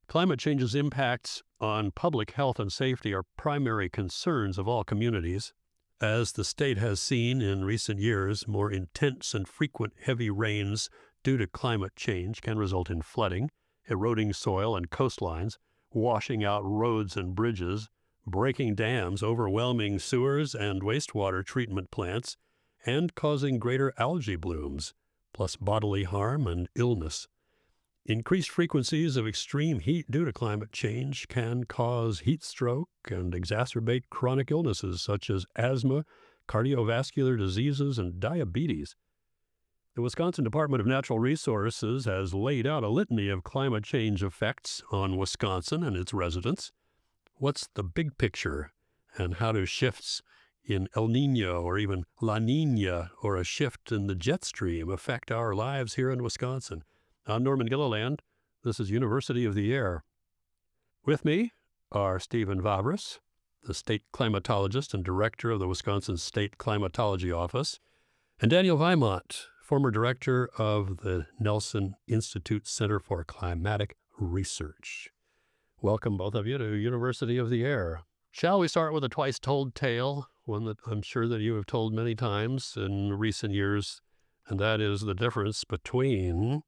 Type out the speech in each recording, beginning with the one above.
Climate change's impacts on public health and safety are primary concerns of all communities. As the state has seen in recent years, more intense and frequent heavy rains due to climate change can result in flooding, eroding soil and coastlines, washing out roads and bridges, breaking dams, overwhelming sewers and wastewater treatment plants, and causing greater algae blooms, plus bodily harm and illness. Increased frequencies of extreme heat due to climate change can cause heat stroke and exacerbate chronic illnesses such as asthma, cardiovascular diseases, and diabetes. The Wisconsin Department of Natural Resources has laid out a litany of climate change effects on Wisconsin and its residents. What's the big picture, and how do shifts in El Nino or even La Nina or a shift in the jet stream affect our lives here in Wisconsin? I'm Norman Gilliland. This is University of the Air. With me are Stephen Vavras, the state climatologist and director of the Wisconsin State Climatology Office, and Daniel Vimont, former director of the Nelson Institute Center for Climatic Research. Welcome, both of you, to University of the Air. Shall we start with a twice-told tale, one that I'm sure that you have told many times in recent years, and that is the difference between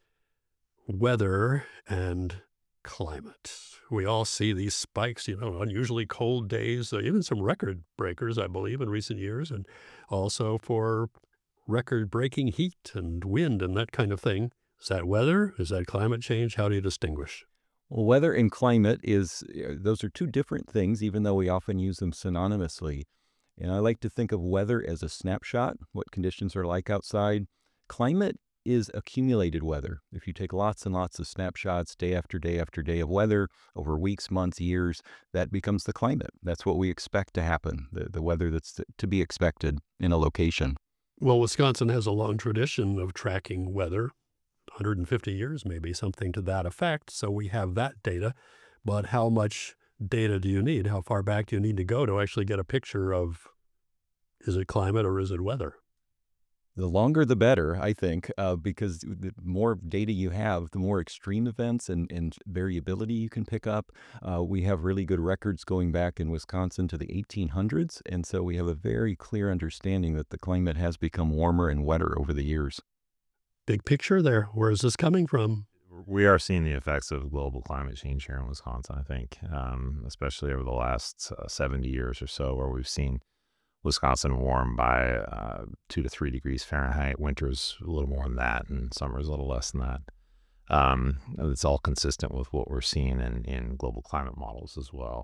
weather and climate. We all see these spikes, unusually cold days, even some record breakers, I believe, in recent years, and also for record-breaking heat and wind and that kind of thing. Is that weather? Is that climate change? How do you distinguish? Well, weather and climate those are two different things, even though we often use them synonymously. And I like to think of weather as a snapshot, what conditions are like outside. Climate is accumulated weather. If you take lots and lots of snapshots day after day after day of weather over weeks, months, years, that becomes the climate. That's what we expect to happen, the weather that's to be expected in a location. Well, Wisconsin has a long tradition of tracking weather, 150 years maybe, something to that effect. So we have that data. But how much data do you need? How far back do you need to go to actually get a picture of, is it climate or is it weather? The longer the better, I think, because the more data you have, the more extreme events and variability you can pick up. We have really good records going back in Wisconsin to the 1800s, and so we have a very clear understanding that the climate has become warmer and wetter over the years. Big picture there. Where is this coming from? We are seeing the effects of global climate change here in Wisconsin, I think, especially over the last 70 years or so, where we've seen Wisconsin warm by 2 to 3 degrees Fahrenheit. Winter's a little more than that, and summer's a little less than that. It's all consistent with what we're seeing in global climate models as well.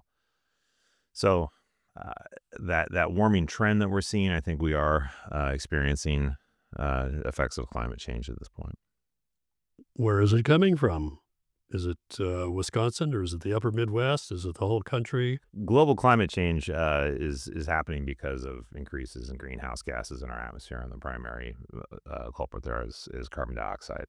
So that warming trend that we're seeing, I think we are experiencing effects of climate change at this point. Where is it coming from? Is it Wisconsin, or is it the upper Midwest? Is it the whole country? Global climate change is happening because of increases in greenhouse gases in our atmosphere, and the primary culprit there is carbon dioxide.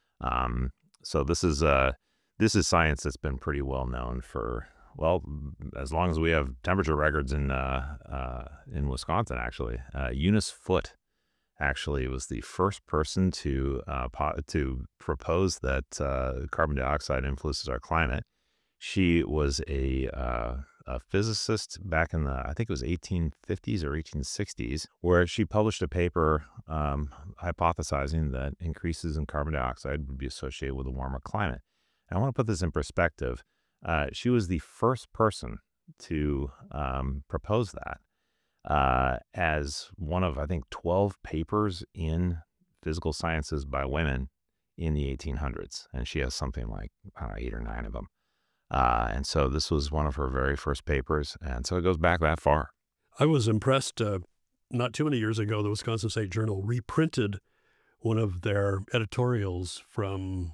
So this is science that's been pretty well known for, well, as long as we have temperature records in Wisconsin. Actually, Eunice Foote actually was the first person to propose that carbon dioxide influences our climate. She was a physicist back in I think it was 1850s or 1860s, where she published a paper hypothesizing that increases in carbon dioxide would be associated with a warmer climate. And I want to put this in perspective. She was the first person to propose that. As one of, I think, 12 papers in physical sciences by women in the 1800s. And she has something like, I don't know, 8 or 9 of them. And so this was one of her very first papers. And so it goes back that far. I was impressed. Not too many years ago, the Wisconsin State Journal reprinted one of their editorials from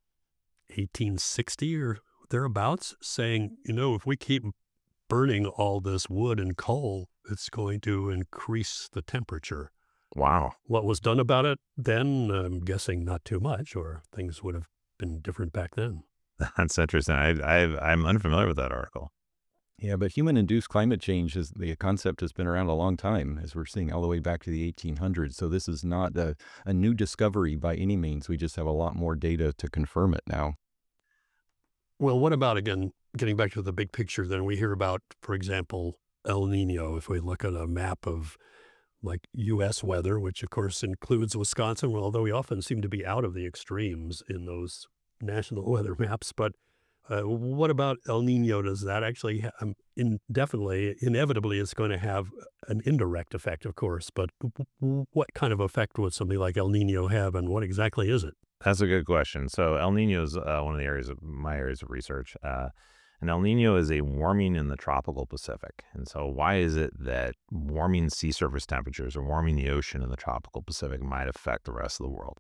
1860 or thereabouts, saying, if we keep burning all this wood and coal, it's going to increase the temperature. Wow. What was done about it then? I'm guessing not too much, or things would have been different back then. That's interesting. I'm unfamiliar with that article. Yeah, but human-induced climate change, the concept has been around a long time, as we're seeing all the way back to the 1800s. So this is not a new discovery by any means. We just have a lot more data to confirm it now. Well, what about, again, getting back to the big picture, then we hear about, for example, El Nino. If we look at a map of like U.S. weather, which of course includes Wisconsin, well, although we often seem to be out of the extremes in those national weather maps. But what about El Nino? Does that actually, indefinitely, inevitably, it's going to have an indirect effect, of course. But what kind of effect would something like El Nino have, and what exactly is it? That's a good question. So El Nino is one of the my areas of research. And El Nino is a warming in the tropical Pacific. And so why is it that warming sea surface temperatures or warming the ocean in the tropical Pacific might affect the rest of the world?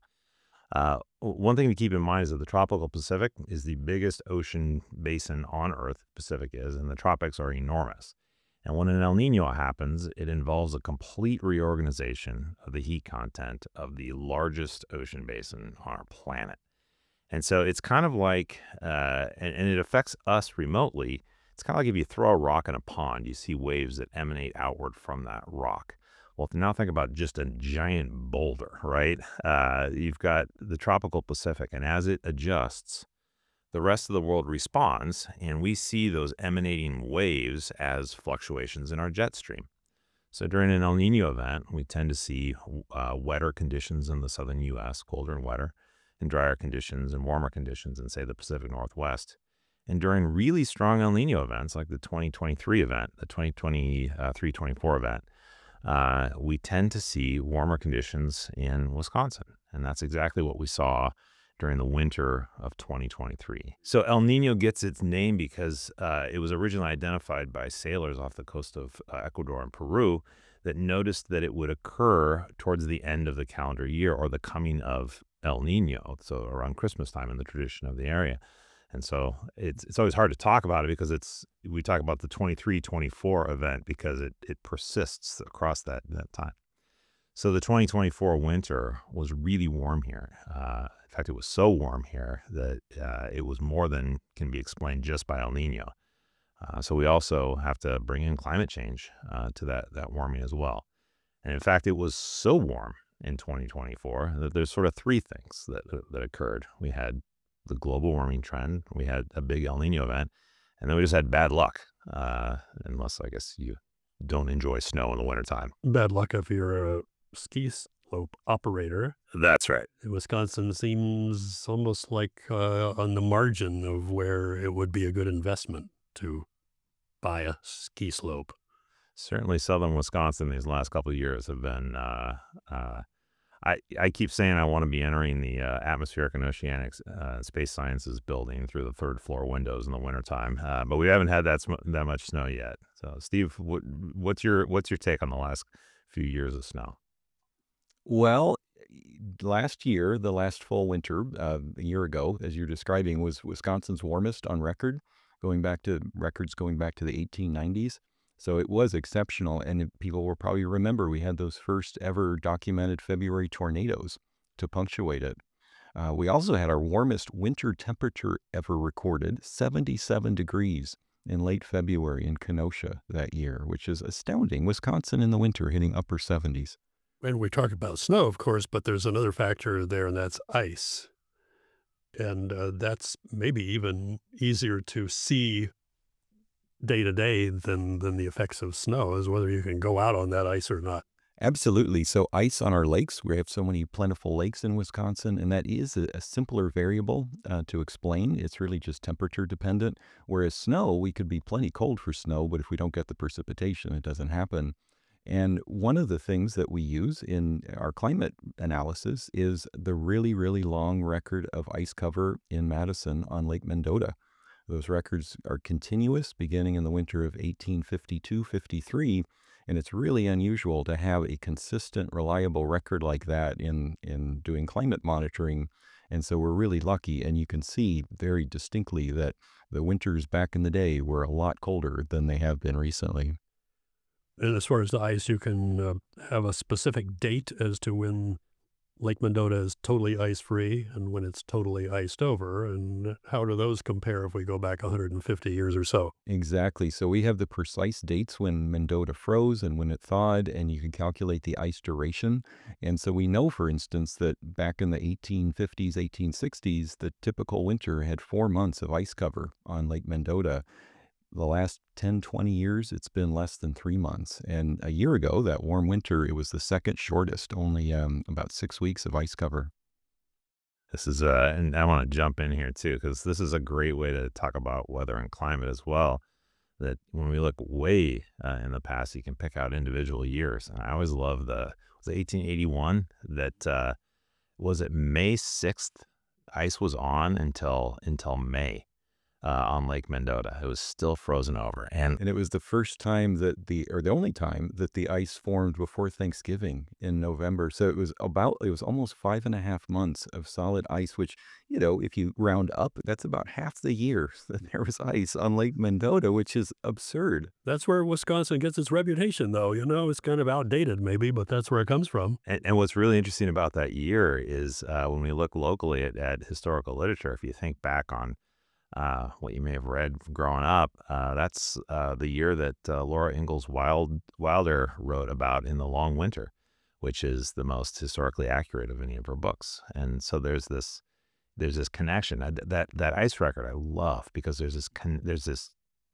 One thing to keep in mind is that the tropical Pacific is the biggest ocean basin on Earth, Pacific is, and the tropics are enormous. And when an El Nino happens, it involves a complete reorganization of the heat content of the largest ocean basin on our planet. And so it's kind of like, and it affects us remotely. It's kind of like if you throw a rock in a pond, you see waves that emanate outward from that rock. Well, now think about just a giant boulder, right? You've got the tropical Pacific, and as it adjusts, the rest of the world responds, and we see those emanating waves as fluctuations in our jet stream. So during an El Nino event, we tend to see wetter conditions in the southern U.S., colder and wetter, and drier conditions and warmer conditions in, say, the Pacific Northwest. And during really strong El Nino events, like the 2023 event, the 2023-24 event, we tend to see warmer conditions in Wisconsin. And that's exactly what we saw during the winter of 2023. So El Nino gets its name because it was originally identified by sailors off the coast of Ecuador and Peru that noticed that it would occur towards the end of the calendar year or the coming of El Nino, so around Christmas time in the tradition of the area. And so it's always hard to talk about it because we talk about the 23-24 event because it persists across that time. So the 2024 winter was really warm here. In fact, it was so warm here that it was more than can be explained just by El Nino. So we also have to bring in climate change to that warming as well. And in fact, it was so warm in 2024 that there's sort of three things that occurred. We had the global warming trend, we had a big El Nino event, and then we just had bad luck, unless I guess you don't enjoy snow in the wintertime. Bad luck if you're a ski slope operator. That's right. Wisconsin seems almost like on the margin of where it would be a good investment to buy a ski slope. Certainly southern Wisconsin these last couple of years have been, I keep saying I want to be entering the atmospheric and oceanic space sciences building through the third floor windows in the wintertime, but we haven't had that much snow yet. So Steve, what's your take on the last few years of snow? Well, last year, the last full winter, a year ago, as you're describing, was Wisconsin's warmest on record, going back to the 1890s. So it was exceptional, and people will probably remember we had those first ever documented February tornadoes to punctuate it. We also had our warmest winter temperature ever recorded, 77 degrees in late February in Kenosha that year, which is astounding. Wisconsin in the winter hitting upper 70s. And we talk about snow, of course, but there's another factor there, and that's ice. And that's maybe even easier to see day to day than the effects of snow, is whether you can go out on that ice or not. Absolutely. So ice on our lakes, we have so many plentiful lakes in Wisconsin, and that is a simpler variable to explain. It's really just temperature dependent. Whereas snow, we could be plenty cold for snow, but if we don't get the precipitation, it doesn't happen. And one of the things that we use in our climate analysis is the really, really long record of ice cover in Madison on Lake Mendota. Those records are continuous, beginning in the winter of 1852-53, and it's really unusual to have a consistent, reliable record like that in doing climate monitoring. And so we're really lucky, and you can see very distinctly that the winters back in the day were a lot colder than they have been recently. And as far as the ice, you can have a specific date as to when Lake Mendota is totally ice-free and when it's totally iced over, and how do those compare if we go back 150 years or so? Exactly. So we have the precise dates when Mendota froze and when it thawed, and you can calculate the ice duration. And so we know, for instance, that back in the 1850s, 1860s, the typical winter had 4 months of ice cover on Lake Mendota. The last 10, 20 years, it's been less than 3 months. And a year ago, that warm winter, it was the second shortest, only about 6 weeks of ice cover. This is, and I want to jump in here too, because this is a great way to talk about weather and climate as well. That when we look way in the past, you can pick out individual years. And I always love was it 1881 that was it May 6th? Ice was on until May on Lake Mendota. It was still frozen over. And And it was the first time that or the only time that the ice formed before Thanksgiving in November. So it was almost 5.5 months of solid ice, which, if you round up, that's about half the year that there was ice on Lake Mendota, which is absurd. That's where Wisconsin gets its reputation, though. It's kind of outdated maybe, but that's where it comes from. and what's really interesting about that year is when we look locally at historical literature, if you think back on what you may have read growing up, that's the year that Laura Ingalls Wilder wrote about in The Long Winter, which is the most historically accurate of any of her books. And so there's this connection. That ice record I love because there's this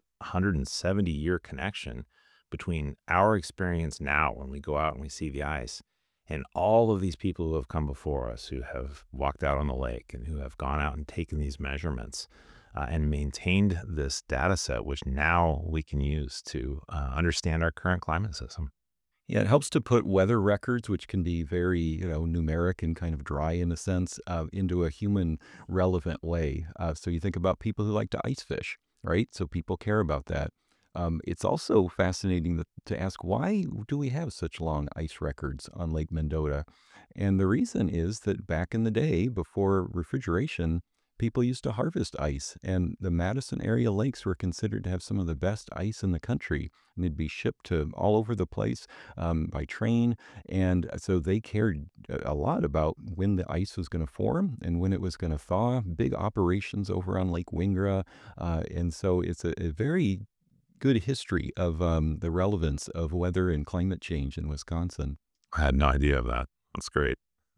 170-year connection between our experience now when we go out and we see the ice and all of these people who have come before us who have walked out on the lake and who have gone out and taken these measurements and maintained this data set, which now we can use to understand our current climate system. Yeah, it helps to put weather records, which can be very, numeric and kind of dry in a sense, into a human relevant way. So you think about people who like to ice fish, right? So people care about that. It's also fascinating to ask, why do we have such long ice records on Lake Mendota? And the reason is that back in the day, before refrigeration, people used to harvest ice, and the Madison area lakes were considered to have some of the best ice in the country. And it'd be shipped to all over the place by train. And so they cared a lot about when the ice was going to form and when it was going to thaw. Big operations over on Lake Wingra. And so it's a very good history of the relevance of weather and climate change in Wisconsin. I had no idea of that. That's great.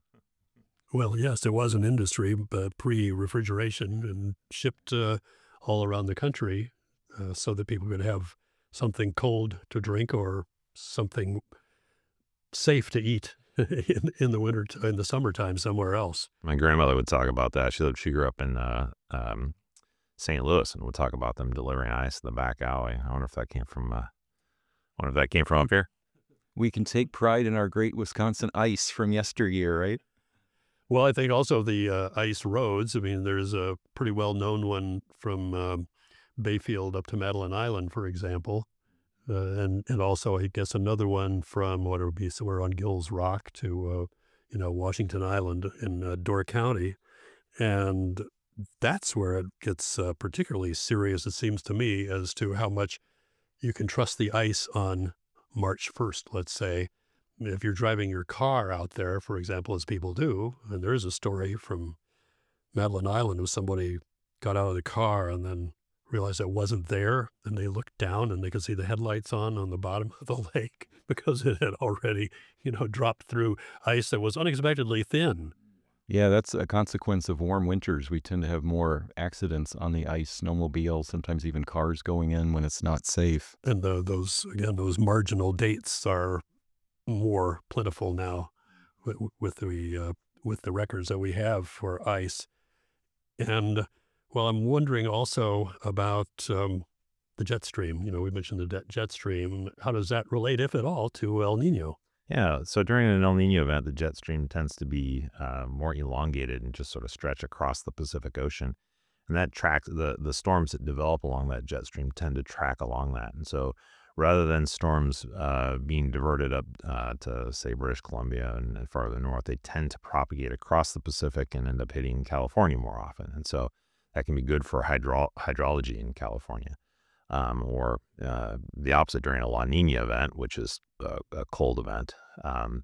Well, yes, it was an industry, but pre-refrigeration and shipped all around the country so that people could have something cold to drink or something safe to eat in the winter, in the summertime somewhere else. My grandmother would talk about that. She grew up in St. Louis and would talk about them delivering ice in the back alley. I wonder if that came from up here. We can take pride in our great Wisconsin ice from yesteryear, right? Well, I think also the ice roads. I mean, there's a pretty well-known one from Bayfield up to Madeline Island, for example. And also, I guess, another one from what would be somewhere on Gills Rock to, Washington Island in Door County. And that's where it gets particularly serious, it seems to me, as to how much you can trust the ice on March 1st, let's say. If you're driving your car out there, for example, as people do, and there's a story from Madeline Island where somebody got out of the car and then realized it wasn't there, and they looked down and they could see the headlights on the bottom of the lake because it had already, dropped through ice that was unexpectedly thin. Yeah, that's a consequence of warm winters. We tend to have more accidents on the ice, snowmobiles, sometimes even cars going in when it's not safe. And those marginal dates are more plentiful now with the records that we have for ice. And well, I'm wondering also about the jet stream. We mentioned the jet stream. How does that relate, if at all, to El Nino? Yeah, so during an El Nino event, the jet stream tends to be more elongated and just sort of stretch across the Pacific Ocean. And that tracks the storms that develop along that jet stream tend to track along that. And so rather than storms being diverted up to, say, British Columbia and farther north, they tend to propagate across the Pacific and end up hitting California more often. And so that can be good for hydrology in California. Or the opposite during a La Nina event, which is a cold event.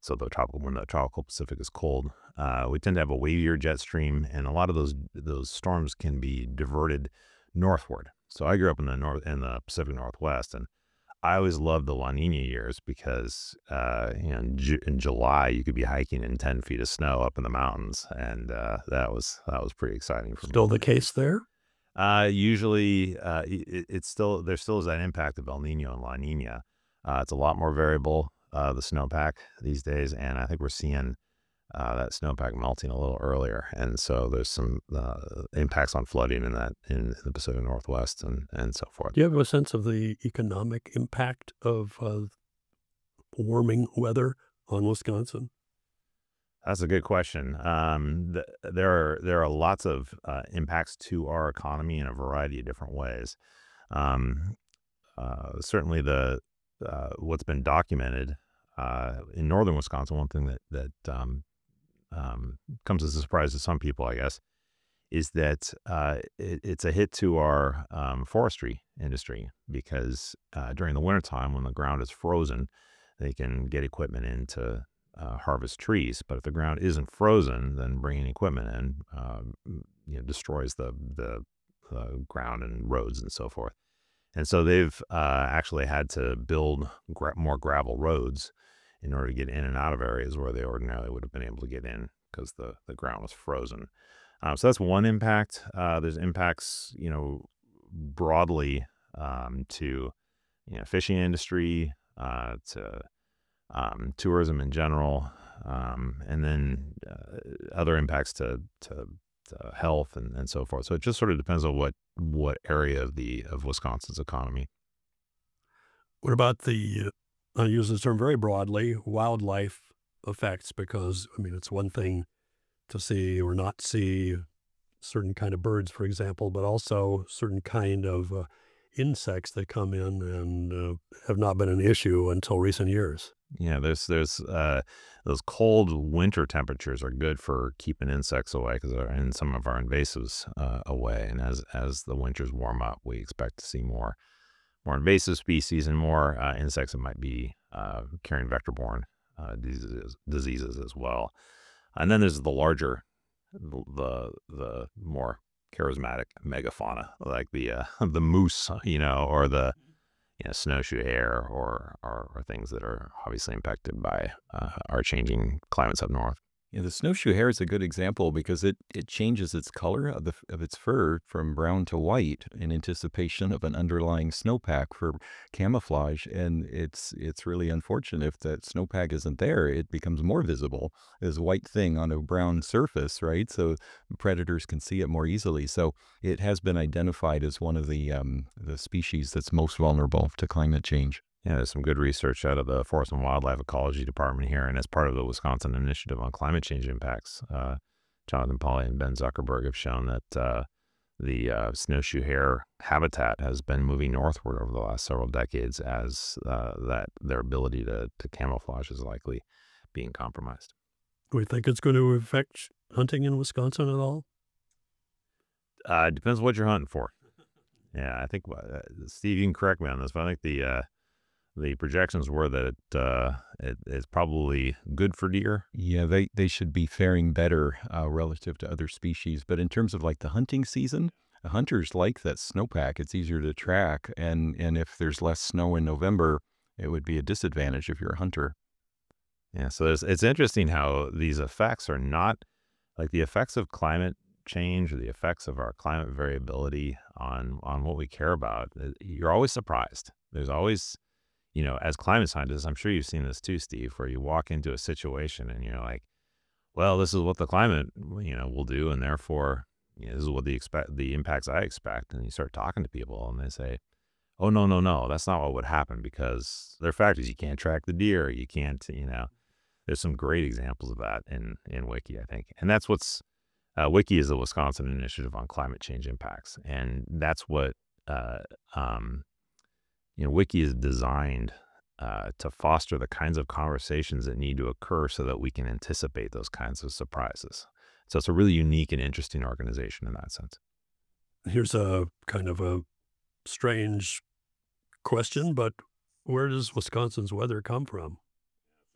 So when the tropical Pacific is cold, we tend to have a wavier jet stream, and a lot of those storms can be diverted northward. So I grew up in the Pacific Northwest, and I always loved the La Nina years because in July you could be hiking in 10 feet of snow up in the mountains, and that was pretty exciting for me. Still the case there? Usually, it's still there still is that impact of El Nino and La Nina. It's a lot more variable, the snowpack these days, and I think we're seeing that snowpack melting a little earlier, and so there's some impacts on flooding in the Pacific Northwest and so forth. Do you have a sense of the economic impact of warming weather on Wisconsin? That's a good question. There are lots of impacts to our economy in a variety of different ways. Um, Certainly, the what's been documented in northern Wisconsin. One thing that comes as a surprise to some people, I guess, is that it's a hit to our forestry industry because during the wintertime, when the ground is frozen, they can get equipment in to harvest trees. But if the ground isn't frozen, then bringing equipment in destroys the ground and roads and so forth. And so they've actually had to build more gravel roads in order to get in and out of areas where they ordinarily would have been able to get in because the ground was frozen. So that's one impact. There's impacts, broadly to fishing industry, to tourism in general, and then other impacts to health and so forth. So it just sort of depends on what area of Wisconsin's economy. What about I use this term very broadly, wildlife effects? Because, it's one thing to see or not see certain kind of birds, for example, but also certain kind of insects that come in and have not been an issue until recent years. Yeah, there's those cold winter temperatures are good for keeping insects away and some of our invasives away. And as the winters warm up, we expect to see more invasive species and more insects that might be carrying vector-borne diseases as well. And then there's the larger, the more charismatic megafauna, like the moose, or the snowshoe hare or things that are obviously impacted by our changing climates up north. Yeah, the snowshoe hare is a good example because it changes its color of its fur from brown to white in anticipation of an underlying snowpack for camouflage, and it's really unfortunate if that snowpack isn't there. It becomes more visible as a white thing on a brown surface, right? So predators can see it more easily. So it has been identified as one of the species that's most vulnerable to climate change. Yeah, there's some good research out of the Forest and Wildlife Ecology Department here, and as part of the Wisconsin Initiative on Climate Change Impacts, Jonathan Pauly and Ben Zuckerberg have shown that the snowshoe hare habitat has been moving northward over the last several decades as that their ability to camouflage is likely being compromised. Do we think it's going to affect hunting in Wisconsin at all? It depends what you're hunting for. Yeah, I think, Steve, you can correct me on this, but I think the projections were that it's probably good for deer. Yeah, they should be faring better relative to other species. But in terms of like the hunting season, the hunters like that snowpack. It's easier to track. And if there's less snow in November, it would be a disadvantage if you're a hunter. Yeah, so it's interesting how these effects are not like the effects of climate change or the effects of our climate variability on what we care about. You're always surprised. There's always, as climate scientists, I'm sure you've seen this too, Steve, where you walk into a situation and you're like, well, this is what the climate, will do, and therefore, this is what the impacts I expect. And you start talking to people, and they say, oh, no, that's not what would happen because there are factors. You can't track the deer. You can't, There's some great examples of that in WICI, I think, and that's what's WICI is the Wisconsin Initiative on Climate Change Impacts, and that's what WICI is designed to foster the kinds of conversations that need to occur so that we can anticipate those kinds of surprises. So it's a really unique and interesting organization in that sense. Here's a kind of a strange question, but where does Wisconsin's weather come from?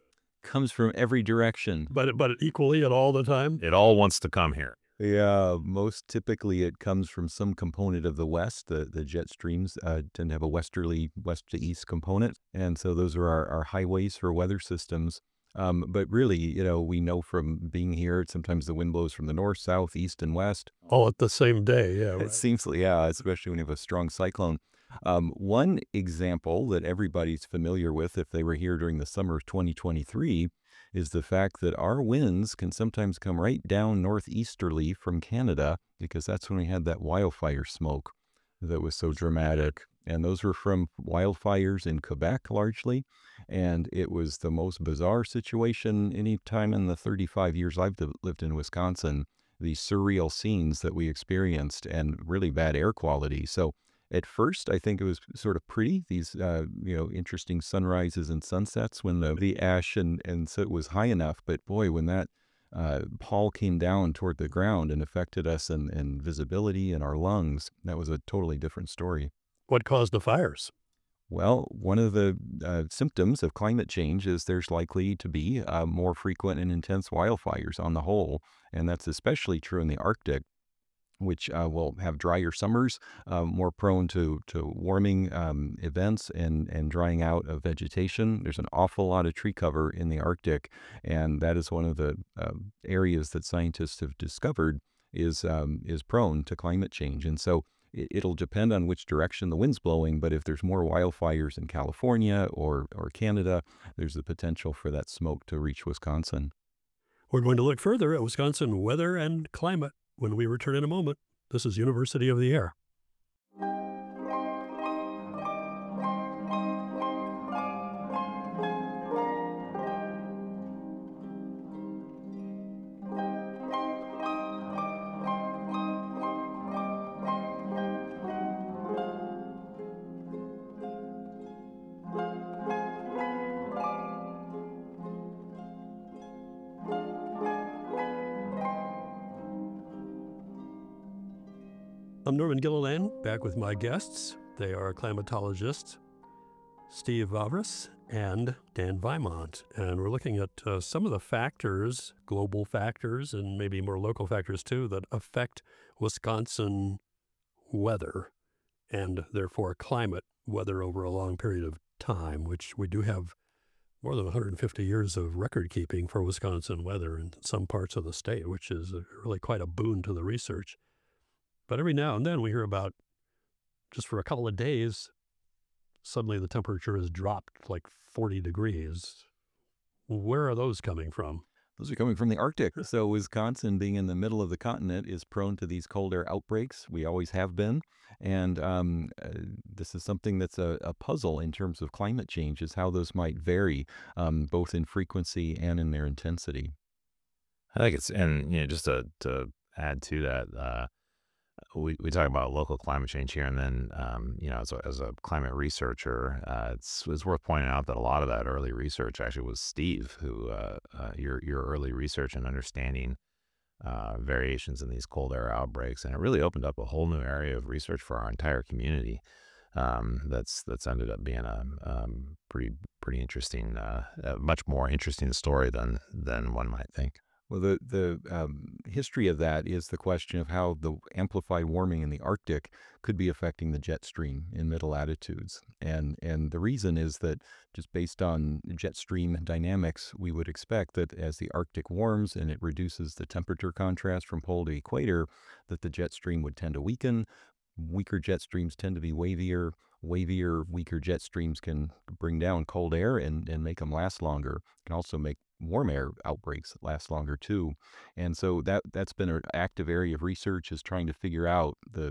comes from every direction. But equally at all the time? It all wants to come here. Yeah, most typically it comes from some component of the west. The jet streams tend to have a westerly, west to east component, and so those are our highways for weather systems. But really, we know from being here, sometimes the wind blows from the north, south, east, and west. All at the same day, yeah, It right. seems, yeah, especially when you have a strong cyclone. One example that everybody's familiar with, if they were here during the summer of 2023, is the fact that our winds can sometimes come right down northeasterly from Canada, because that's when we had that wildfire smoke that was so dramatic. And those were from wildfires in Quebec largely. And it was the most bizarre situation any time in the 35 years I've lived in Wisconsin, these surreal scenes that we experienced and really bad air quality. So at first, I think it was sort of pretty, these, interesting sunrises and sunsets when the ash and soot was high enough. But boy, when that pall came down toward the ground and affected us and visibility and our lungs, that was a totally different story. What caused the fires? Well, one of the symptoms of climate change is there's likely to be more frequent and intense wildfires on the whole. And that's especially true in the Arctic, which will have drier summers, more prone to warming events and drying out of vegetation. There's an awful lot of tree cover in the Arctic, and that is one of the areas that scientists have discovered is prone to climate change. And so it'll depend on which direction the wind's blowing, but if there's more wildfires in California or Canada, there's the potential for that smoke to reach Wisconsin. We're going to look further at Wisconsin weather and climate when we return in a moment. This is University of the Air. I'm Norman Gilliland, back with my guests. They are climatologists Steve Vavras and Dan Vimont. And we're looking at some of the factors, global factors, and maybe more local factors too, that affect Wisconsin weather and therefore climate weather over a long period of time, which we do have more than 150 years of record keeping for Wisconsin weather in some parts of the state, which is really quite a boon to the research. But every now and then we hear about, just for a couple of days, suddenly the temperature has dropped like 40 degrees. Where are those coming from? Those are coming from the Arctic. So Wisconsin, being in the middle of the continent, is prone to these cold air outbreaks. We always have been. And this is something that's a puzzle in terms of climate change, is how those might vary, both in frequency and in their intensity. I think it's, and just to add to that, we talk about local climate change here, and then as a climate researcher, it's worth pointing out that a lot of that early research actually was Steve, who your early research and understanding variations in these cold air outbreaks, and it really opened up a whole new area of research for our entire community. That's ended up being a pretty interesting, much more interesting story than one might think. Well, the history of that is the question of how the amplified warming in the Arctic could be affecting the jet stream in middle latitudes. And the reason is that just based on jet stream dynamics, we would expect that as the Arctic warms and it reduces the temperature contrast from pole to equator, that the jet stream would tend to weaken. Weaker jet streams tend to be wavier. Weaker jet streams can bring down cold air and make them last longer. Can also make warm air outbreaks last longer too. And so that's been an active area of research, is trying to figure out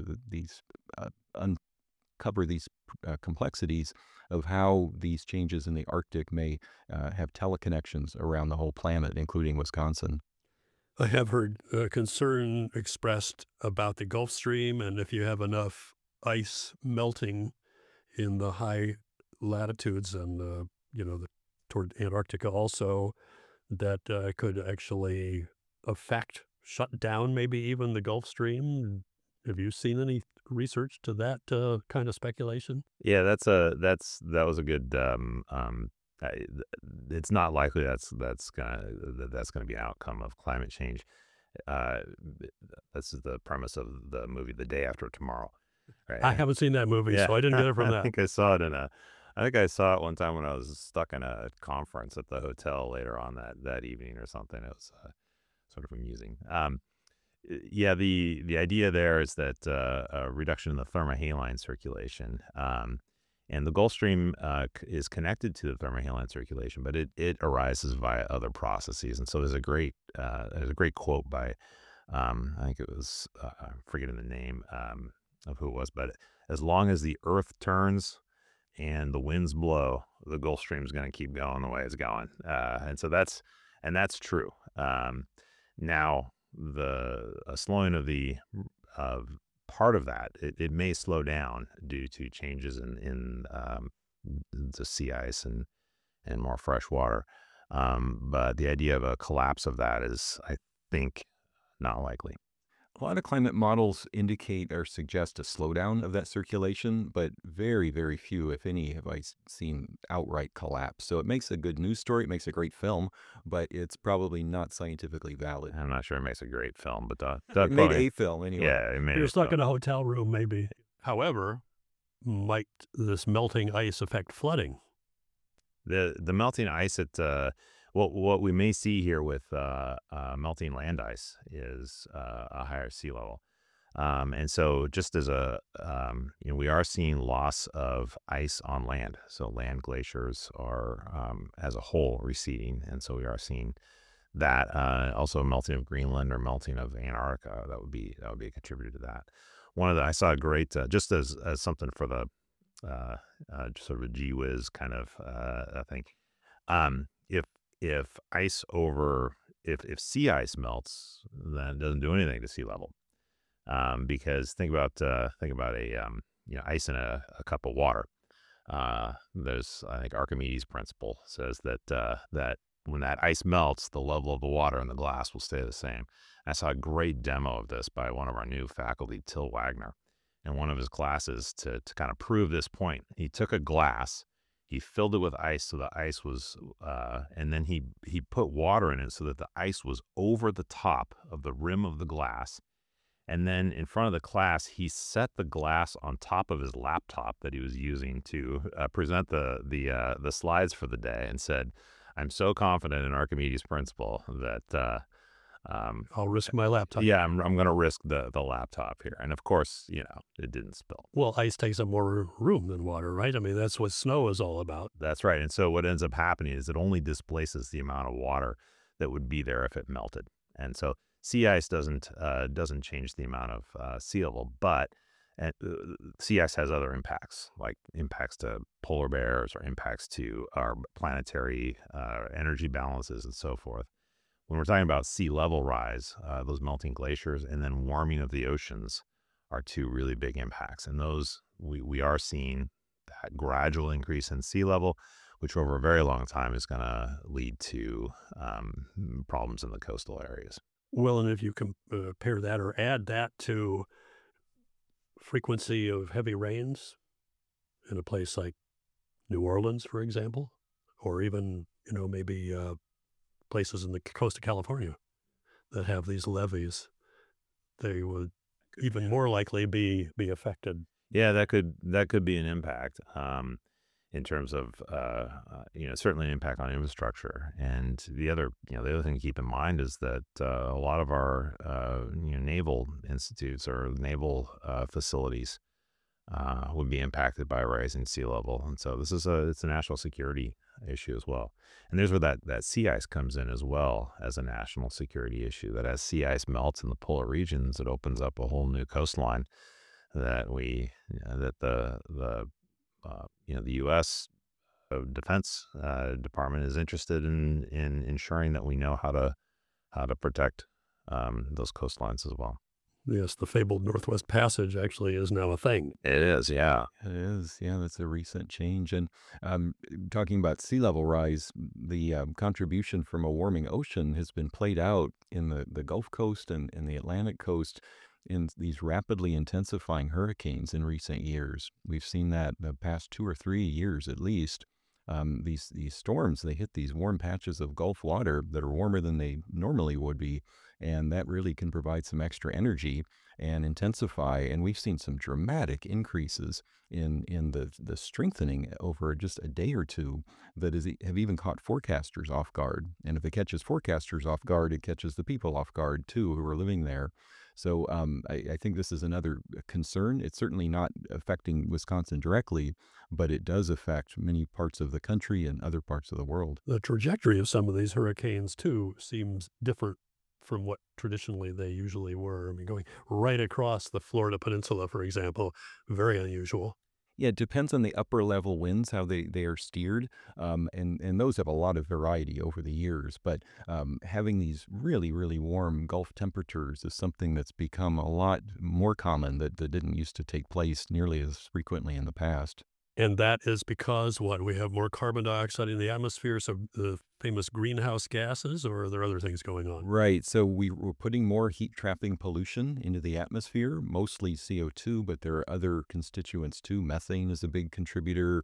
uncover these complexities of how these changes in the Arctic may have teleconnections around the whole planet, including Wisconsin. I have heard concern expressed about the Gulf Stream, and if you have enough ice melting in the high latitudes and toward Antarctica also, that could actually shut down maybe even the Gulf Stream. Have you seen any research to that kind of speculation? Yeah, that was a good it's not likely that's gonna be an outcome of climate change. Uh, this is the premise of the movie The Day After Tomorrow, I right? haven't seen that movie, Yeah, so I didn't get it from that. I think I saw it one time when I was stuck in a conference at the hotel later on that evening or something. It was sort of amusing. Yeah, the idea there is that a reduction in the thermohaline circulation, and the Gulf Stream is connected to the thermohaline circulation, but it arises via other processes. And so there's a great quote by I think it was I'm forgetting the name of who it was, but as long as the Earth turns and the winds blow, the Gulf Stream is going to keep going the way it's going, and that's true. Now, the a slowing of the of part of that, it may slow down due to changes in the sea ice and more fresh water. But the idea of a collapse of that is, I think, not likely. A lot of climate models indicate or suggest a slowdown of that circulation, but very, very few, if any, have seen outright collapse. So it makes a good news story. It makes a great film, but it's probably not scientifically valid. I'm not sure it makes a great film, but It Doug made Logan, a film anyway. yeah, it made You're it. stuck in a hotel room, maybe. However, might this melting ice affect flooding? The melting ice at what we may see here with melting land ice is a higher sea level, and so just as we are seeing loss of ice on land. So land glaciers are as a whole receding, and so we are seeing that also melting of Greenland or melting of Antarctica. That would be a contributor to that. I saw a great just as something for the just sort of a gee whiz kind of I think if ice over if sea ice melts, then it doesn't do anything to sea level, because think about a ice in a cup of water. There's, I think, Archimedes' principle says that when that ice melts, the level of the water in the glass will stay the same. I saw a great demo of this by one of our new faculty, Till Wagner, in one of his classes to kind of prove this point. He took a glass, he filled it with ice so the ice was, and then he put water in it so that the ice was over the top of the rim of the glass. And then in front of the class, he set the glass on top of his laptop that he was using to present the slides for the day, and said, "I'm so confident in Archimedes' principle that I'll risk my laptop. yeah, I'm going to risk the laptop here." And of course, it didn't spill. Well, ice takes up more room than water, right? I mean, that's what snow is all about. That's right. And so what ends up happening is it only displaces the amount of water that would be there if it melted. And so sea ice doesn't change the amount of sea level, but sea ice has other impacts, like impacts to polar bears or impacts to our planetary energy balances and so forth. When we're talking about sea level rise, those melting glaciers and then warming of the oceans are two really big impacts. And those we are seeing that gradual increase in sea level, which over a very long time is going to lead to problems in the coastal areas. Well, and if you compare that or add that to frequency of heavy rains in a place like New Orleans, for example, or even, maybe places in the coast of California that have these levees, they would even more likely be affected. Yeah, that could be an impact in terms of certainly an impact on infrastructure. And the other thing to keep in mind is that a lot of our naval institutes or naval facilities would be impacted by rising sea level, and so it's a national security issue as well. And there's where that sea ice comes in as well as a national security issue. That as sea ice melts in the polar regions, it opens up a whole new coastline that the U.S. Defense Department is interested in ensuring that we know how to protect those coastlines as well. Yes, the fabled Northwest Passage actually is now a thing. It is, yeah. It is, yeah, that's a recent change. And talking about sea level rise, the contribution from a warming ocean has been played out in the Gulf Coast and the Atlantic coast in these rapidly intensifying hurricanes in recent years. We've seen that the past 2 or 3 years at least. these storms, they hit these warm patches of Gulf water that are warmer than they normally would be, and that really can provide some extra energy and intensify. And we've seen some dramatic increases in the strengthening over just a day or two that have even caught forecasters off guard. And if it catches forecasters off guard, it catches the people off guard too who are living there. So I think this is another concern. It's certainly not affecting Wisconsin directly, but it does affect many parts of the country and other parts of the world. The trajectory of some of these hurricanes, too, seems different from what traditionally they usually were. I mean, going right across the Florida Peninsula, for example, very unusual. Yeah, it depends on the upper level winds, how they are steered, and those have a lot of variety over the years. But having these really, really warm Gulf temperatures is something that's become a lot more common that didn't used to take place nearly as frequently in the past. And that is because what? We have more carbon dioxide in the atmosphere, so the famous greenhouse gases, or are there other things going on? Right. So we're putting more heat trapping pollution into the atmosphere, mostly CO2, but there are other constituents too. Methane is a big contributor,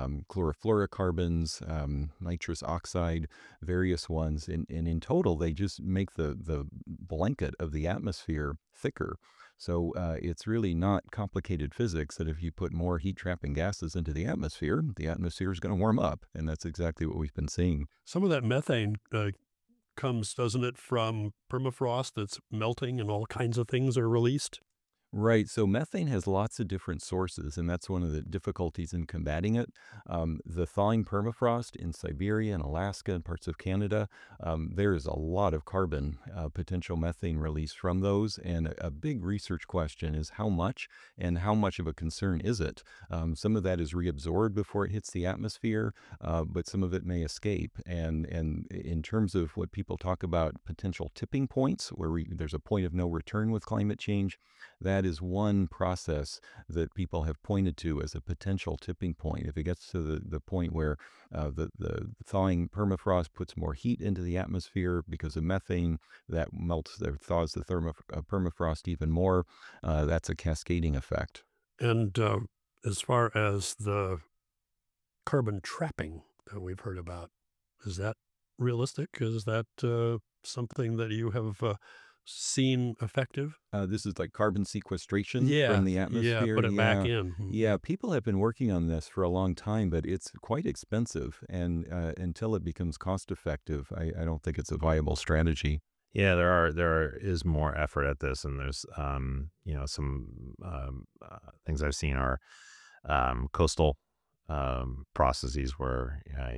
chlorofluorocarbons, nitrous oxide, various ones. And in total, they just make the blanket of the atmosphere thicker. So it's really not complicated physics that if you put more heat trapping gases into the atmosphere is going to warm up. And that's exactly what we've been seeing. Some of that methane comes, doesn't it, from permafrost that's melting and all kinds of things are released? Right. So methane has lots of different sources, and that's one of the difficulties in combating it. The thawing permafrost in Siberia and Alaska and parts of Canada, there is a lot of carbon potential methane release from those. And a big research question is how much and how much of a concern is it? Some of that is reabsorbed before it hits the atmosphere, but some of it may escape. And in terms of what people talk about potential tipping points, where there's a point of no return with climate change, that is one process that people have pointed to as a potential tipping point. If it gets to the point where the thawing permafrost puts more heat into the atmosphere because of methane, that melts, that thaws the permafrost even more, that's a cascading effect. And as far as the carbon trapping that we've heard about, is that realistic? Is that something that you have seen effective? This is like carbon sequestration Yeah, from the yeah, atmosphere. put it back Yeah. in. Yeah, people have been working on this for a long time, but it's quite expensive. And until it becomes cost effective, I don't think it's a viable strategy. Yeah, there is more effort at this, and there's some things I've seen are coastal processes where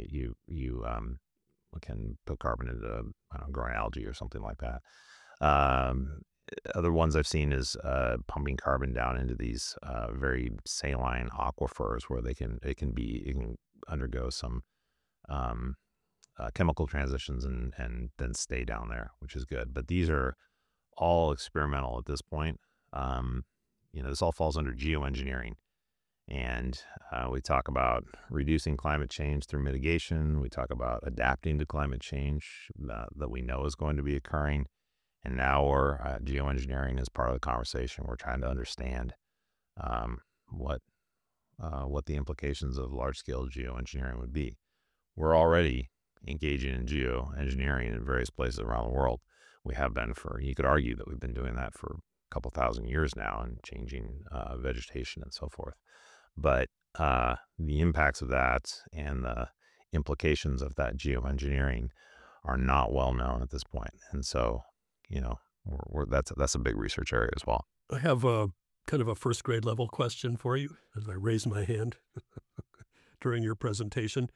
you can put carbon into I don't know, growing algae or something like that. Um, Other ones I've seen is pumping carbon down into these very saline aquifers where it can undergo some um, chemical transitions and then stay down there, which is good. But these are all experimental at this point. Um, this all falls under geoengineering. And we talk about reducing climate change through mitigation. We talk about adapting to climate change that we know is going to be occurring. And now we're geoengineering is part of the conversation. We're trying to understand um, what what the implications of large scale geoengineering would be. We're already engaging in geoengineering in various places around the world. We have been for, you could argue that we've been doing that for a couple thousand years now and changing vegetation and so forth. But the impacts of that and the implications of that geoengineering are not well known at this point. And so, that's a big research area as well. I have a kind of a first grade level question for you as I raise my hand during your presentation.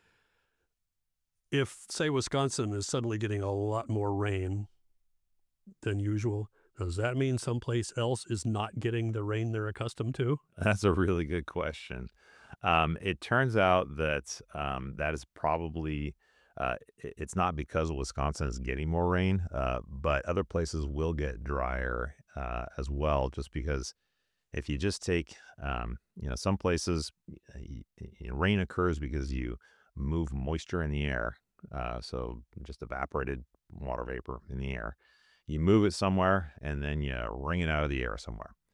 If, say, Wisconsin is suddenly getting a lot more rain than usual, does that mean someplace else is not getting the rain they're accustomed to? That's a really good question. It turns out that that is probably it's not because Wisconsin is getting more rain, but other places will get drier as well. Just because if you just take, some places rain occurs because you move moisture in the air, so just evaporated water vapor in the air. You move it somewhere and then you wring it out of the air somewhere.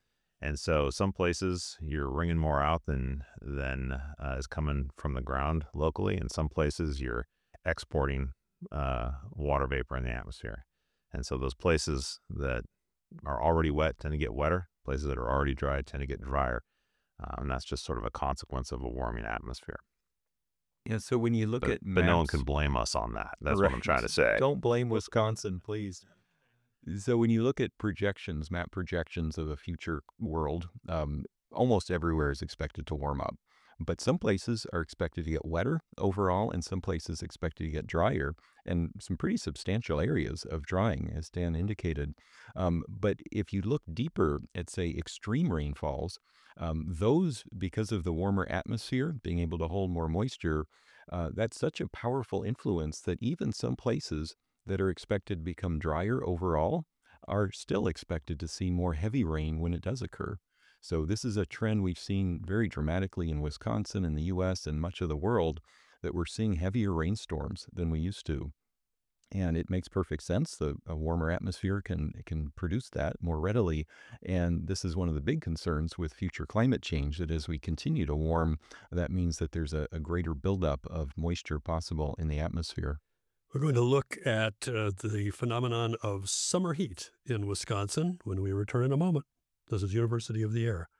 And so some places you're wringing more out than is coming from the ground locally. And some places you're exporting water vapor in the atmosphere. And so those places that are already wet tend to get wetter. Places that are already dry tend to get drier. And that's just sort of a consequence of a warming atmosphere. Yeah, so when you look But, at but no one maps, can blame us on that. That's what I'm trying to say. don't blame Wisconsin, please. So when you look at projections, map projections of a future world, almost everywhere is expected to warm up. But some places are expected to get wetter overall, and some places expected to get drier, and some pretty substantial areas of drying, as Dan indicated. But if you look deeper at, say, extreme rainfalls, those, because of the warmer atmosphere, being able to hold more moisture, that's such a powerful influence that even some places that are expected to become drier overall are still expected to see more heavy rain when it does occur. So this is a trend we've seen very dramatically in Wisconsin, in the U.S., and much of the world, that we're seeing heavier rainstorms than we used to. And it makes perfect sense. A warmer atmosphere can produce that more readily. And this is one of the big concerns with future climate change, that as we continue to warm, that means that there's a greater buildup of moisture possible in the atmosphere. We're going to look at the phenomenon of summer heat in Wisconsin when we return in a moment. This is University of the Air.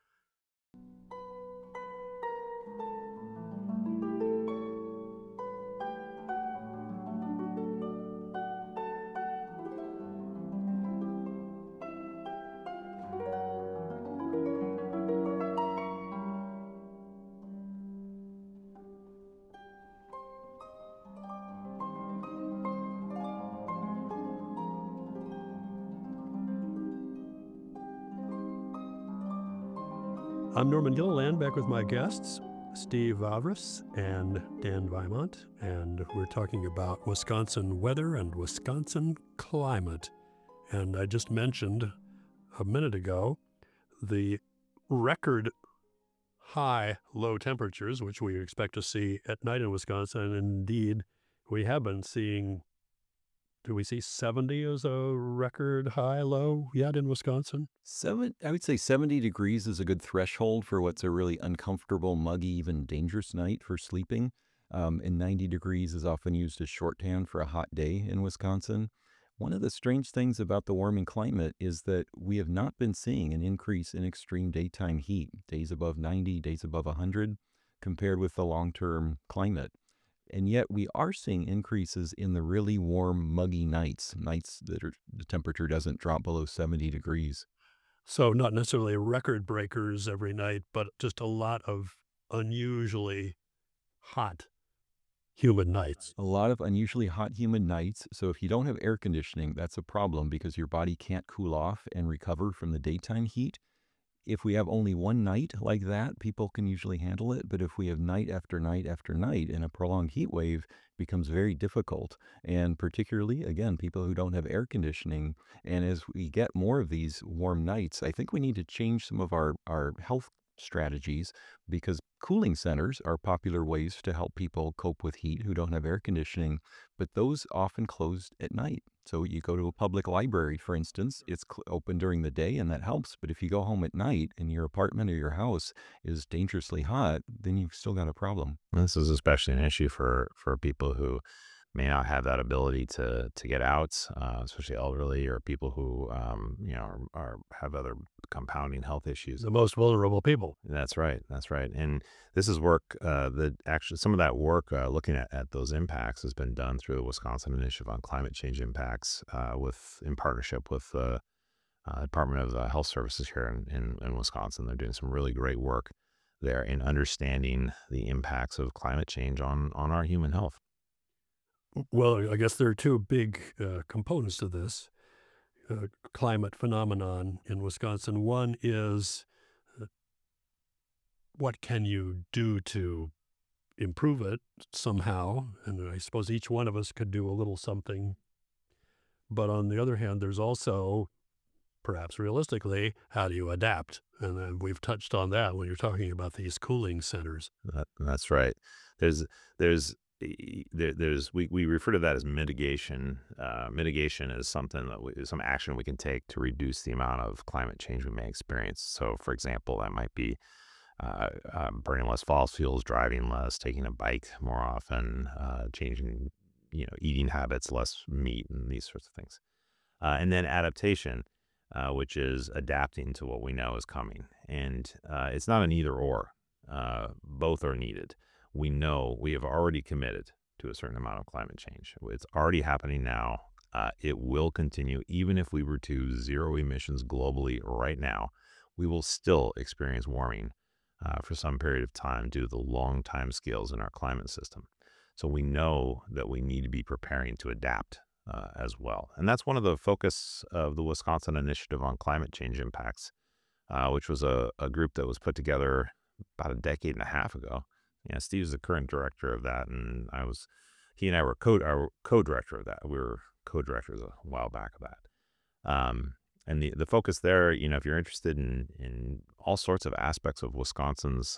I'm Norman Gilliland, back with my guests, Steve Vavras and Dan Vimont, and we're talking about Wisconsin weather and Wisconsin climate. And I just mentioned a minute ago the record high low temperatures, which we expect to see at night in Wisconsin. And indeed, we have been seeing, do we see 70 as a record high low yet in Wisconsin? I would say 70 degrees is a good threshold for what's a really uncomfortable, muggy, even dangerous night for sleeping. And 90 degrees is often used as shorthand for a hot day in Wisconsin. One of the strange things about the warming climate is that we have not been seeing an increase in extreme daytime heat, days above 90, days above 100, compared with the long-term climate. And yet we are seeing increases in the really warm, muggy nights that the temperature doesn't drop below 70 degrees. So not necessarily record breakers every night, but just a lot of unusually hot, humid nights. A lot of unusually hot, humid nights. So if you don't have air conditioning, that's a problem because your body can't cool off and recover from the daytime heat. If we have only one night like that, people can usually handle it. But if we have night after night after night, and a prolonged heat wave becomes very difficult. And particularly, again, people who don't have air conditioning. And as we get more of these warm nights, I think we need to change some of our health strategies, because cooling centers are popular ways to help people cope with heat who don't have air conditioning, but those often closed at night. So you go to a public library, for instance, it's open during the day and that helps. But if you go home at night and your apartment or your house is dangerously hot, then you've still got a problem. This is especially an issue for people who may not have that ability to get out, especially elderly or people who have other compounding health issues. The most vulnerable people. That's right. That's right. And this is work that actually some of that work looking at those impacts has been done through the Wisconsin Initiative on Climate Change Impacts in partnership with the Department of Health Services here in Wisconsin. They're doing some really great work there in understanding the impacts of climate change on our human health. Well, I guess there are two big components to this climate phenomenon in Wisconsin. One is what can you do to improve it somehow? And I suppose each one of us could do a little something. But on the other hand, there's also, perhaps realistically, how do you adapt? And then we've touched on that when you're talking about these cooling centers. That's right. There's we refer to that as mitigation. Mitigation is something is some action we can take to reduce the amount of climate change we may experience. So, for example, that might be burning less fossil fuels, driving less, taking a bike more often, changing, eating habits, less meat, and these sorts of things. And then adaptation, which is adapting to what we know is coming. And it's not an either or. Both are needed. We know we have already committed to a certain amount of climate change. It's already happening now. It will continue. Even if we were to zero emissions globally right now, we will still experience warming for some period of time due to the long time scales in our climate system. So we know that we need to be preparing to adapt as well. And that's one of the focus of the Wisconsin Initiative on Climate Change Impacts, which was a group that was put together about a decade and a half ago. Steve's the current director of that, and he and I were co-director of that. We were co-directors a while back of that. And the focus there, if you're interested in all sorts of aspects of Wisconsin's,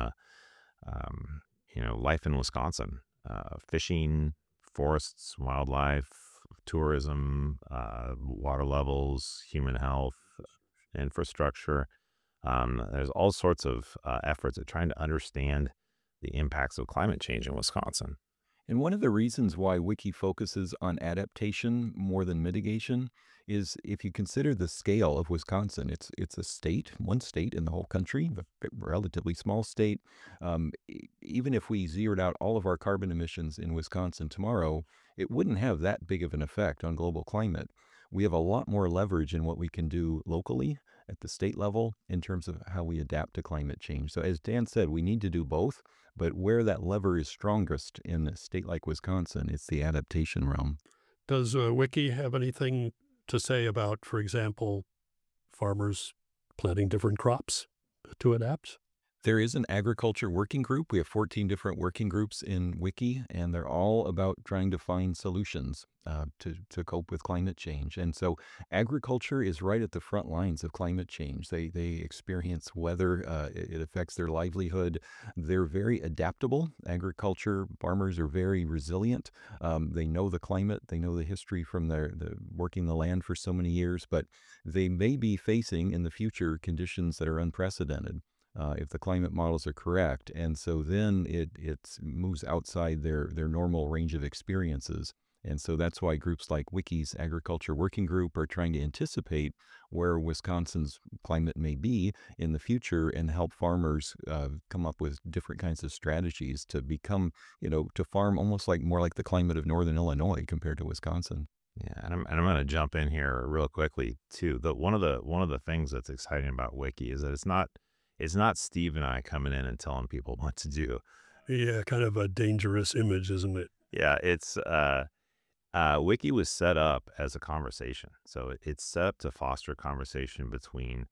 life in Wisconsin, fishing, forests, wildlife, tourism, water levels, human health, infrastructure. There's all sorts of efforts at trying to understand the impacts of climate change in Wisconsin. And one of the reasons why Wiki focuses on adaptation more than mitigation is if you consider the scale of Wisconsin, it's a state, one state in the whole country, a relatively small state. Even if we zeroed out all of our carbon emissions in Wisconsin tomorrow, it wouldn't have that big of an effect on global climate. We have a lot more leverage in what we can do locally at the state level in terms of how we adapt to climate change. So as Dan said, we need to do both, but where that lever is strongest in a state like Wisconsin, it's the adaptation realm. Does Wiki have anything to say about, for example, farmers planting different crops to adapt? There is an agriculture working group. We have 14 different working groups in Wiki, and they're all about trying to find solutions to cope with climate change. And so agriculture is right at the front lines of climate change. They experience weather. It affects their livelihood. They're very adaptable. Agriculture farmers are very resilient. They know the climate. They know the history from the working the land for so many years, but they may be facing in the future conditions that are unprecedented. If the climate models are correct. And so then it moves outside their normal range of experiences. And so that's why groups like Wiki's Agriculture Working Group are trying to anticipate where Wisconsin's climate may be in the future and help farmers come up with different kinds of strategies to become, to farm almost more like the climate of Northern Illinois compared to Wisconsin. Yeah, and I'm going to jump in here real quickly too. One of the things that's exciting about Wiki is that it's not Steve and I coming in and telling people what to do. Yeah, kind of a dangerous image, isn't it? Yeah, it's Wiki was set up as a conversation. So it's set up to foster conversation between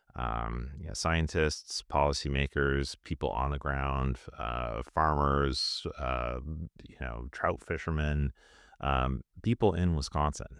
scientists, policymakers, people on the ground, farmers, trout fishermen, people in Wisconsin.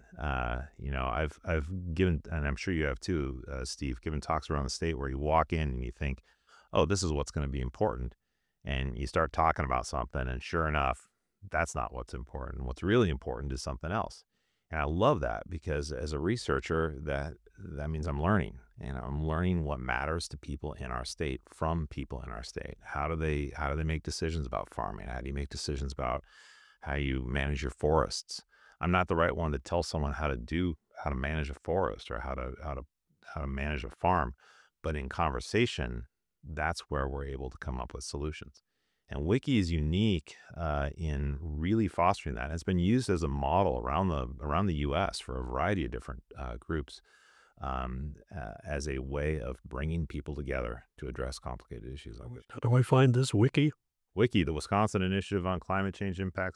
I've given, and I'm sure you have too, Steve, given talks around the state where you walk in and you think, oh, this is what's going to be important. And you start talking about something, and sure enough, that's not what's important. What's really important is something else. And I love that because as a researcher, that means I'm learning. And I'm learning what matters to people in our state from people in our state. How do they make decisions about farming? How do you make decisions about how you manage your forests? I'm not the right one to tell someone how to manage a forest or how to manage a farm, but in conversation, that's where we're able to come up with solutions. And Wiki is unique in really fostering that. It's been used as a model around the U.S. for a variety of different groups as a way of bringing people together to address complicated issues like this. How do I find this Wiki? Wiki, the Wisconsin Initiative on Climate Change Impacts,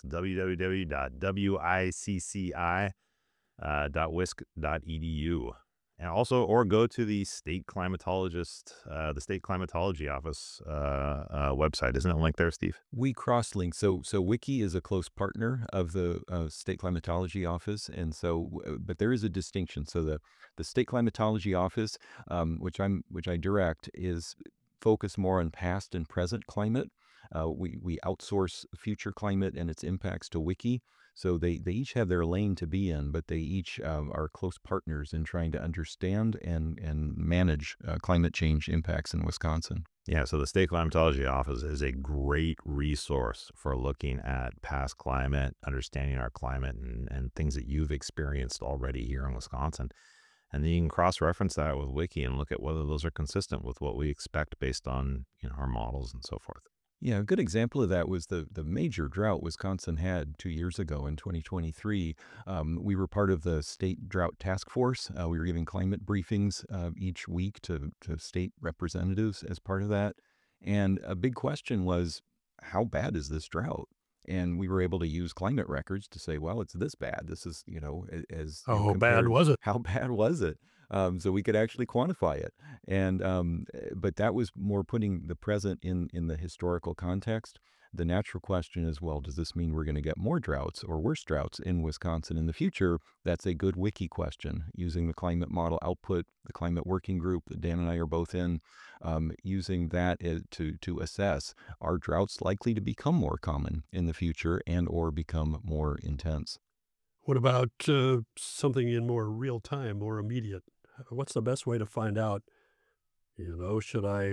www.wicc.wisc.edu. And also, or go to the state climatologist, the state climatology office website. Isn't it linked there, Steve? We cross-link. So Wiki is a close partner of the state climatology office, and so, but there is a distinction. So the state climatology office, which I direct, is focused more on past and present climate. We outsource future climate and its impacts to Wiki. So they each have their lane to be in, but they each are close partners in trying to understand and manage climate change impacts in Wisconsin. Yeah, so the State Climatology Office is a great resource for looking at past climate, understanding our climate, and things that you've experienced already here in Wisconsin. And then you can cross-reference that with Wiki and look at whether those are consistent with what we expect based on our models and so forth. Yeah, a good example of that was the major drought Wisconsin had 2 years ago in 2023. We were part of the state drought task force. We were giving climate briefings each week to state representatives as part of that. And a big question was, how bad is this drought? And we were able to use climate records to say, well, it's this bad. This is, How bad compared, was it? how bad was it? So we could actually quantify it. And but that was more putting the present in the historical context. The natural question is, well, does this mean we're going to get more droughts or worse droughts in Wisconsin in the future? That's a good wiki question. Using the climate model output, the climate working group that Dan and I are both in, using that to assess, are droughts likely to become more common in the future and or become more intense? What about something in more real time, more immediate? What's the best way to find out? Should I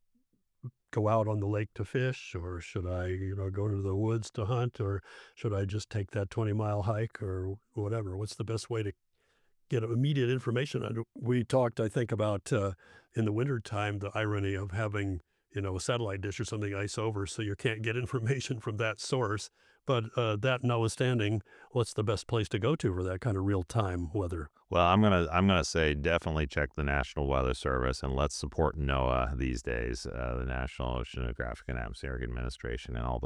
go out on the lake to fish, or should I, go into the woods to hunt, or should I just take that 20-mile hike or whatever? What's the best way to get immediate information? We talked, I think, about in the wintertime, the irony of having, a satellite dish or something ice over so you can't get information from that source. But that notwithstanding, what's the best place to go to for that kind of real-time weather? Well, I'm gonna say definitely check the National Weather Service and let's support NOAA these days, the National Oceanographic and Atmospheric Administration, and all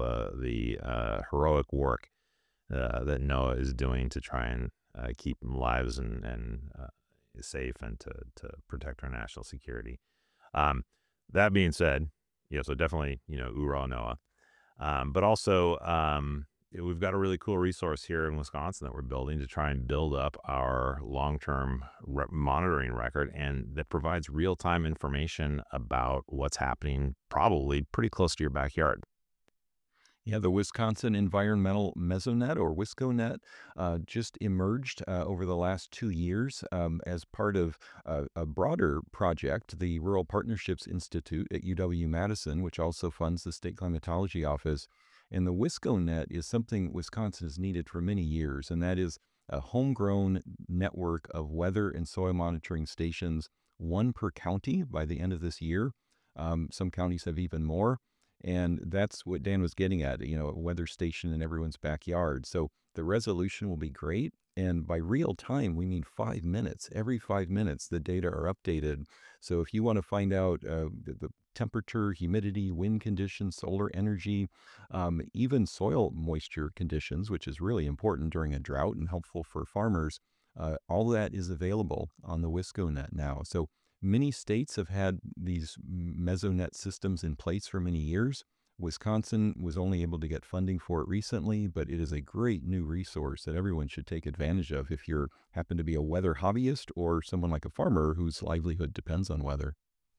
the heroic work that NOAA is doing to try and keep lives and safe and to protect our national security. Um, that being said, yeah, so definitely URA NOAA, but also we've got a really cool resource here in Wisconsin that we're building to try and build up our long-term monitoring record, and that provides real-time information about what's happening probably pretty close to your backyard. Yeah, the Wisconsin Environmental Mesonet, or WiscoNet, just emerged over the last 2 years as part of a broader project, the Rural Partnerships Institute at UW-Madison, which also funds the State Climatology Office. And the WiscoNet is something Wisconsin has needed for many years, and that is a homegrown network of weather and soil monitoring stations, one per county by the end of this year. Some counties have even more. And that's what Dan was getting at, a weather station in everyone's backyard. So the resolution will be great. And by real time, we mean 5 minutes. Every 5 minutes, the data are updated. So if you want to find out the temperature, humidity, wind conditions, solar energy, even soil moisture conditions, which is really important during a drought and helpful for farmers, all that is available on the WiscoNet now. So many states have had these mesonet systems in place for many years. Wisconsin was only able to get funding for it recently, but it is a great new resource that everyone should take advantage of if you happen to be a weather hobbyist or someone like a farmer whose livelihood depends on weather.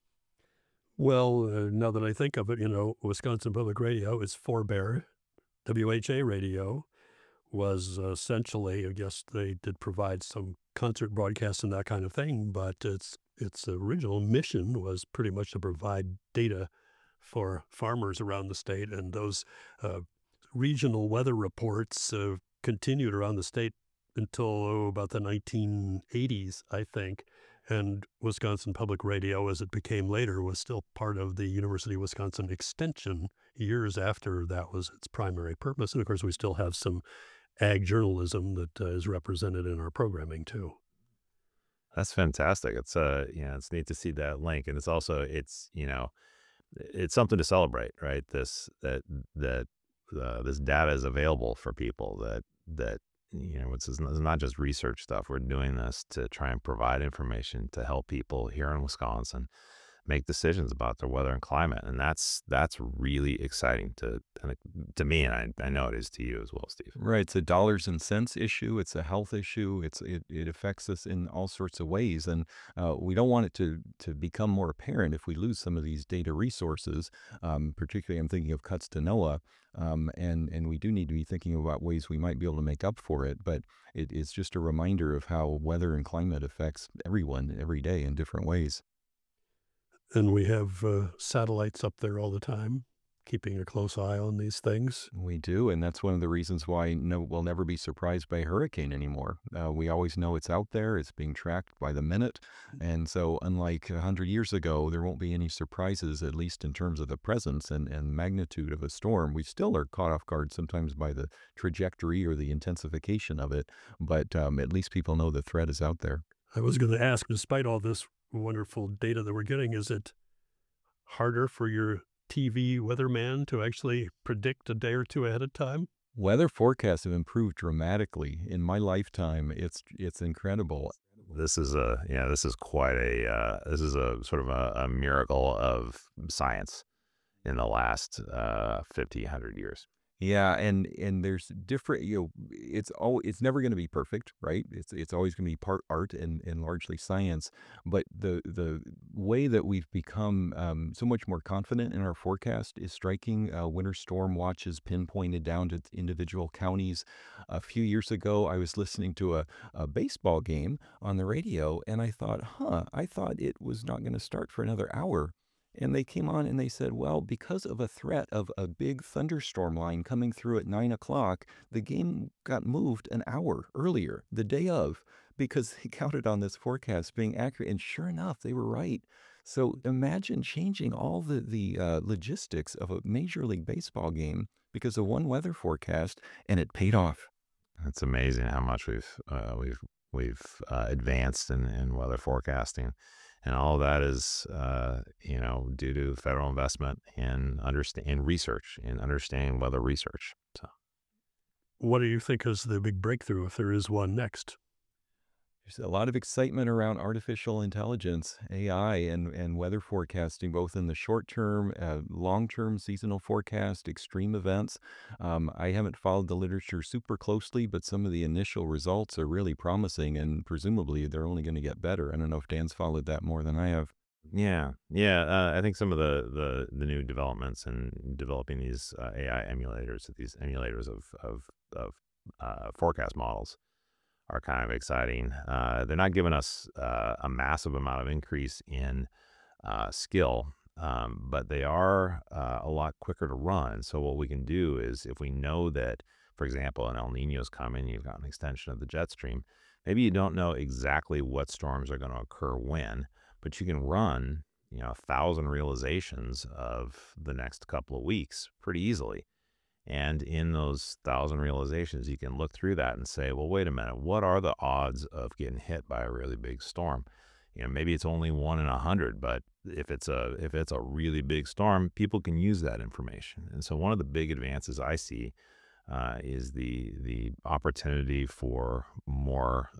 Well, now that I think of it, Wisconsin Public Radio is forebear. WHA Radio was essentially, I guess they did provide some concert broadcasts and that kind of thing, but its original mission was pretty much to provide data for farmers around the state, and those regional weather reports continued around the state until about the 1980s, I think. And Wisconsin Public Radio, as it became later, was still part of the University of Wisconsin Extension years after that was its primary purpose. And of course, we still have some ag journalism that is represented in our programming too. That's fantastic. It's neat to see that link, and it's something to celebrate, right? This data is available for people. It's not just research stuff. We're doing this to try and provide information to help people here in Wisconsin make decisions about their weather and climate. And that's really exciting to me, and I know it is to you as well, Steve. Right. It's a dollars and cents issue. It's a health issue. It affects us in all sorts of ways, and we don't want it to become more apparent if we lose some of these data resources. Particularly, I'm thinking of cuts to NOAA, and we do need to be thinking about ways we might be able to make up for it. But it's just a reminder of how weather and climate affects everyone every day in different ways. And we have satellites up there all the time, keeping a close eye on these things. We do, and that's one of the reasons why we'll never be surprised by a hurricane anymore. We always know it's out there, it's being tracked by the minute, and so unlike 100 years ago, there won't be any surprises, at least in terms of the presence and magnitude of a storm. We still are caught off guard sometimes by the trajectory or the intensification of it, but at least people know the threat is out there. I was going to ask, despite all this wonderful data that we're getting, is it harder for your TV weatherman to actually predict a day or two ahead of time? Weather forecasts have improved dramatically in my lifetime. It's incredible. This is quite this is a sort of a miracle of science in the last 50, 100 years. Yeah, and there's different, it's never going to be perfect, right? It's always going to be part art and largely science. But the way that we've become so much more confident in our forecast is striking. Winter storm watches pinpointed down to individual counties. A few years ago, I was listening to a baseball game on the radio, and I thought, I thought it was not going to start for another hour. And they came on and they said, well, because of a threat of a big thunderstorm line coming through at 9 o'clock, the game got moved an hour earlier, the day of, because they counted on this forecast being accurate. And sure enough, they were right. So imagine changing all the logistics of a Major League Baseball game because of one weather forecast, and it paid off. It's amazing how much we've advanced in weather forecasting. And all of that is, due to federal investment in research, in understanding weather research. So, What do you think is the big breakthrough, if there is one, next? There's a lot of excitement around artificial intelligence, AI, and weather forecasting, both in the short term, long term seasonal forecast, extreme events. I haven't followed the literature super closely, but some of the initial results are really promising, and presumably they're only going to get better. I don't know if Dan's followed that more than I have. yeah. I think some of the new developments in developing these AI emulators, these emulators of forecast models, are kind of exciting. They're not giving us a massive amount of increase in skill, but they are a lot quicker to run. So what we can do is, if we know that, for example, an El Nino is coming, you've got an extension of the jet stream, maybe you don't know exactly what storms are going to occur when, but you can run 1,000 realizations of the next couple of weeks pretty easily. And in those 1,000 realizations, you can look through that and say, well, wait a minute, what are the odds of getting hit by a really big storm? Maybe it's only 1 in 100, but if it's a really big storm, people can use that information. And so one of the big advances I see is the opportunity for more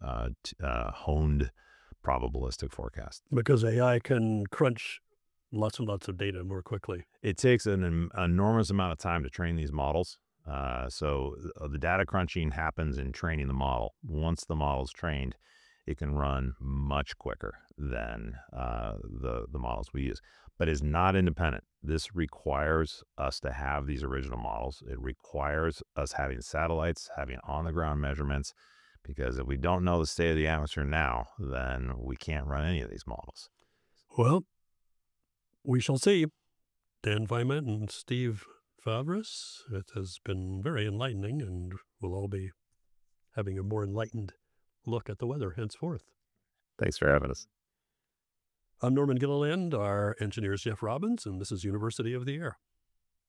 honed probabilistic forecast. Because AI can crunch lots and lots of data more quickly. It takes an enormous amount of time to train these models. So the data crunching happens in training the model. Once the model's trained, it can run much quicker than the models we use, but is not independent. This requires us to have these original models. It requires us having satellites, having on-the-ground measurements, because if we don't know the state of the atmosphere now, then we can't run any of these models. Well, we shall see. Dan Weinmann and Steve Favres, it has been very enlightening, and we'll all be having a more enlightened look at the weather henceforth. Thanks for having us. I'm Norman Gilliland. Our engineer is Jeff Robbins, and this is University of the Air.